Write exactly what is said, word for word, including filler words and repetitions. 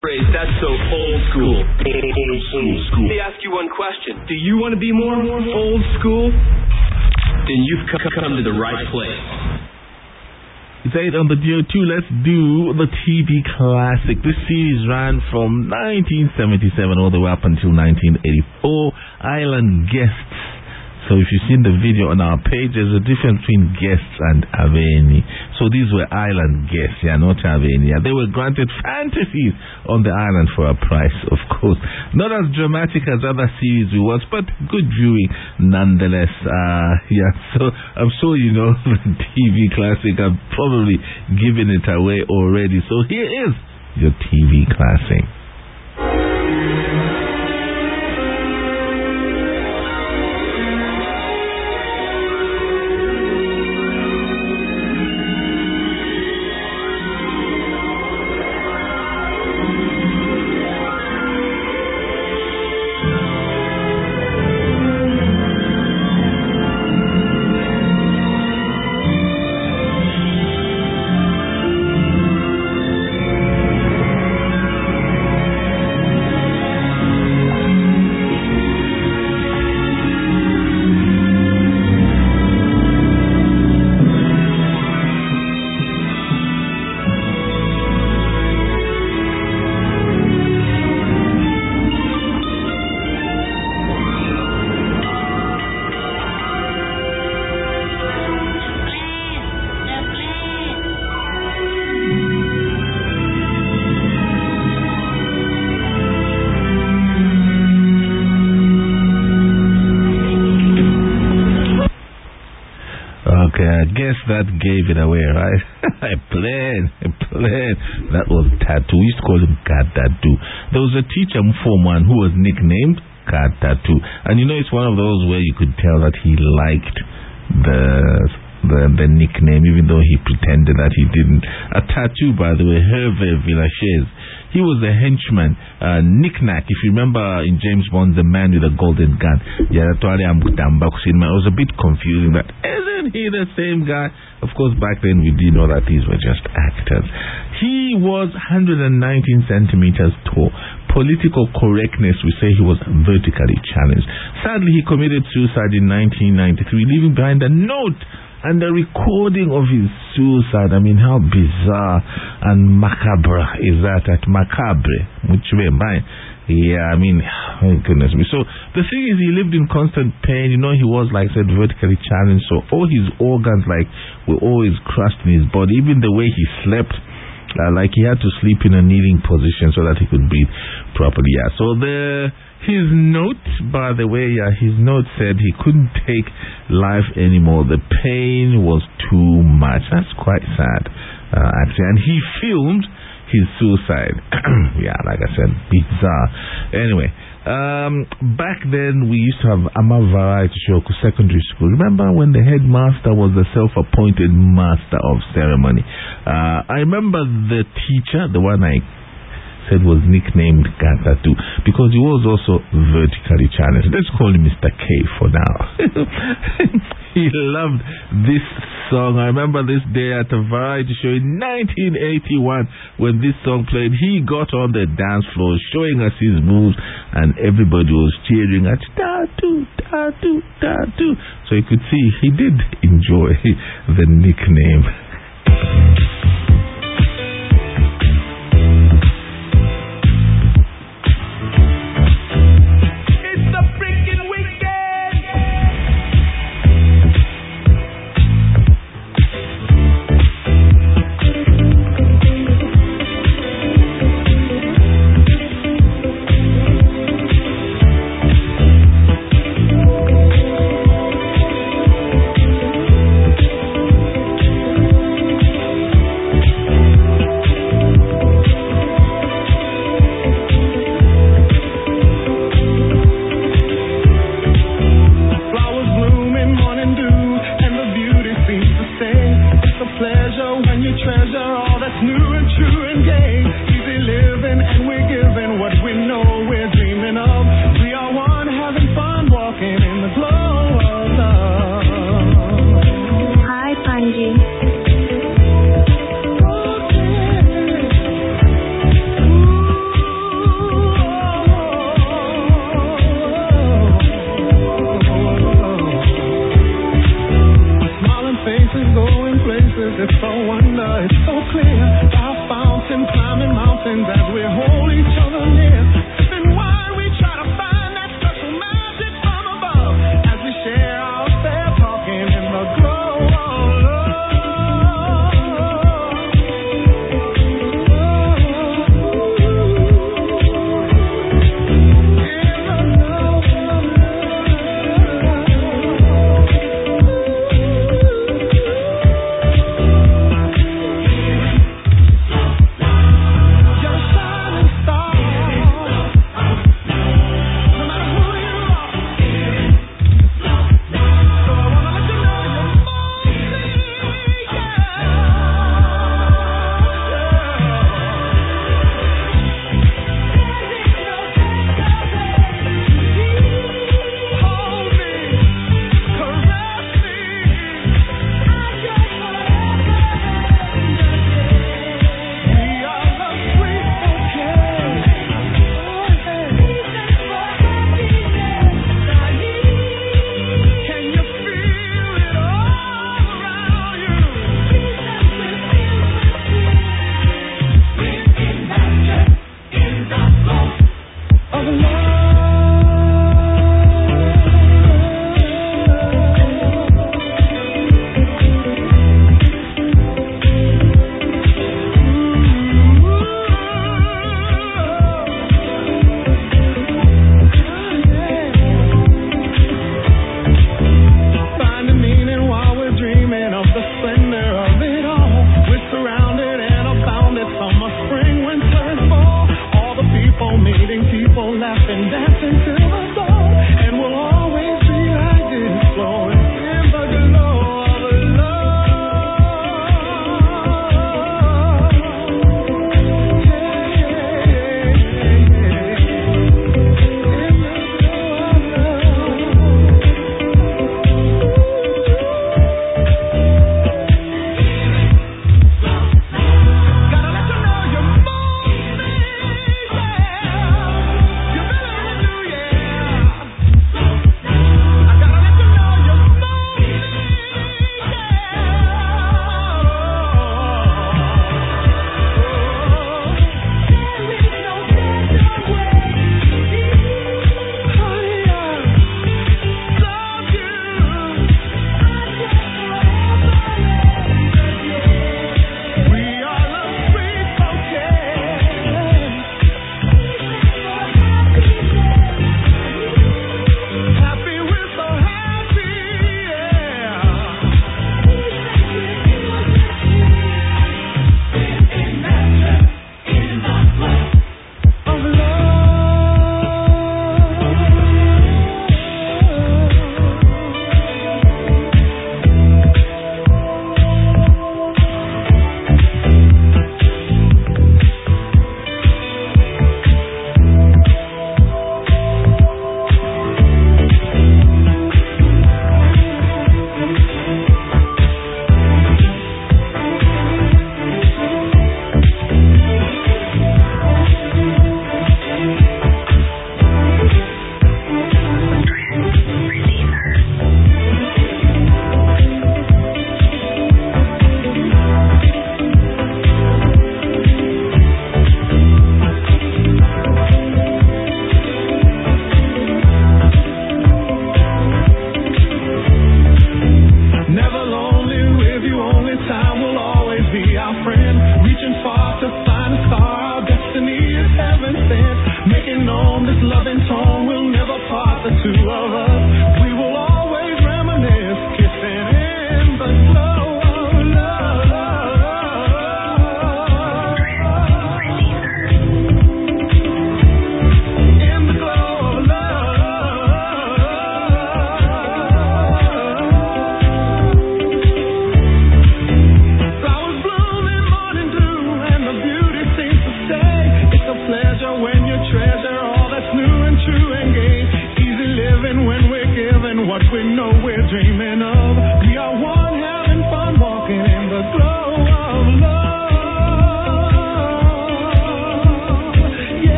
That's so old school. Old school. They ask you one question. Do you want to be more and more old school? Then you've come to the right place. It's eight on the D O two. Let's do the T V classic. This series ran from nineteen seventy-seven all the way up until nineteen eighty-four. Island Guests. So if you've seen the video on our page, there's a difference between guests and Aveni. So these were island guests, yeah, not Aveni. They were granted fantasies on the island for a price, of course. Not as dramatic as other series we watched, but good viewing nonetheless. Uh, yeah, so I'm sure you know the T V classic. I've probably given it away already. So here is your T V classic. I guess that gave it away, right? I played, I played. That was Tattoo. We used to call him Cat Tattoo. There was a teacher, Mfoman, who was nicknamed Cat Tattoo. And you know, it's one of those where you could tell that he liked the the, the nickname, even though he pretended that he didn't. A Tattoo, by the way, Hervé Villachez. He was a henchman, uh, Knick-Knack. If you remember in James Bond, the man with a golden gun. Yeah, that's why I'm It was a bit confusing. That isn't he the same guy? Of course, back then we didn't know that these were just actors. He was one hundred nineteen centimeters tall. Political correctness, we say he was vertically challenged. Sadly, he committed suicide in nineteen ninety-three, leaving behind a note and the recording of his suicide. I mean, how bizarre and macabre is that? At macabre, which way mine? Yeah, I mean, oh goodness me. So the thing is, he lived in constant pain. You know, he was, like I said, vertically challenged. So all his organs, like, were always crushed in his body. Even the way he slept, uh, like he had to sleep in a kneeling position so that he could breathe properly. Yeah. So the his note, by the way, yeah, his note said he couldn't take life anymore. The pain was too much. That's quite sad, uh, actually. And he filmed his suicide. Yeah, like I said, bizarre. Anyway, um, back then we used to have Ama Variety Show, secondary school. Remember when the headmaster was the self-appointed master of ceremony? Uh, I remember the teacher, the one I said was nicknamed Gatatu, because he was also vertically challenged. Let's call him Mister K for now. He loved this song. I remember this day at a variety show in nineteen eighty-one when this song played. He got on the dance floor showing us his moves, and everybody was cheering at Tatu, Tatu, Tatu. So you could see he did enjoy the nickname. Making known this loving tone will